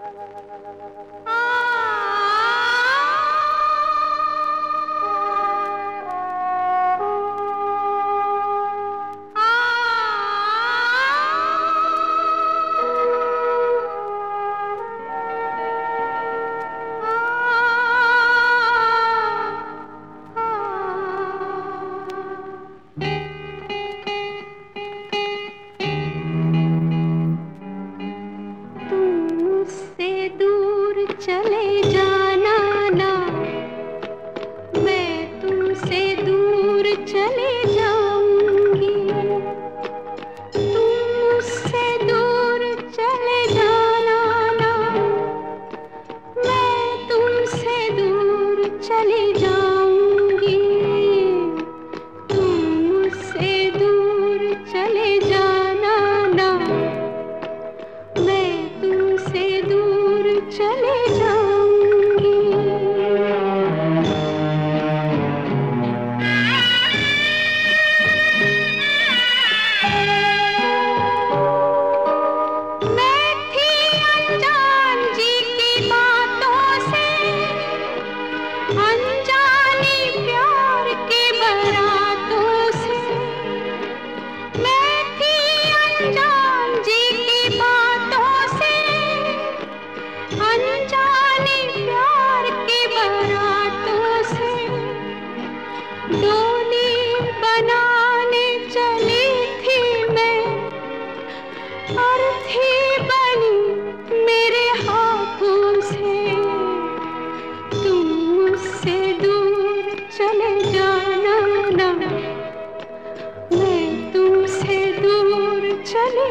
चले जाना ना, मैं तुमसे दूर चले जाऊंगी। तुम मुझसे दूर चले जाना ना, मैं तुमसे दूर चले जाऊंगी। तुम मुझसे दूर चले जाना ना, मैं तुमसे दूर चले डोली बनाने चली थी मैं, और थी बनी मेरे हाथों से। तुम मुझसे दूर चले जाना ना, मैं तुमसे दूर चले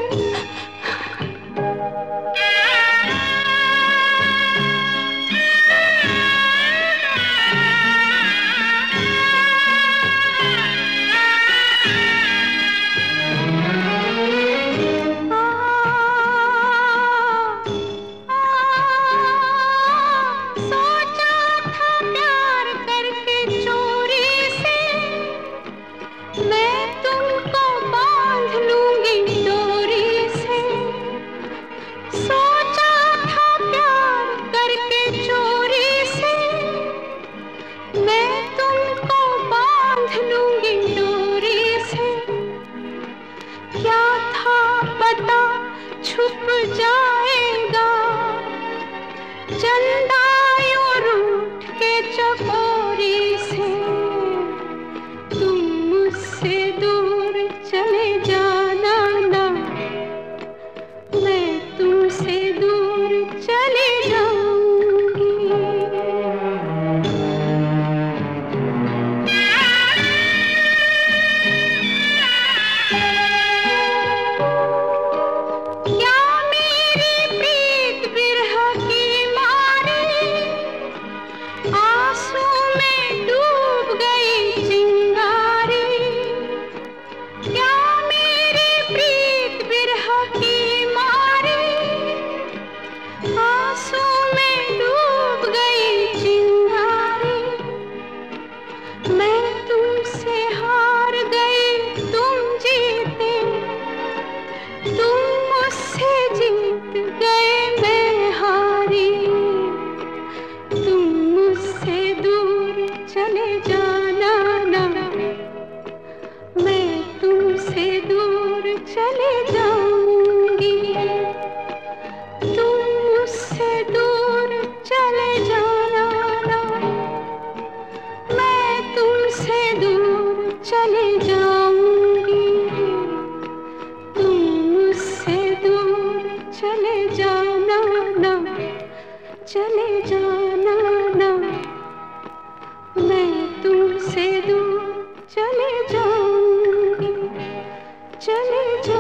छुप जाएगा चंदा यूं रूठ के चकोरी से। तुम मुझसे दूर चले जाना ना, मैं तुमसे दूर चले जाऊंगी। चले जाना ना, मैं तुमसे दूर चले जाऊंगी। तुम मुझसे दूर चले जाना ना, मैं तुमसे दूर चले जाऊंगी। तुम मुझसे दूर चले जाना ना, चले जाना ना, मैं तुमसे दूर चले जाऊंगी, चले जाऊंगी।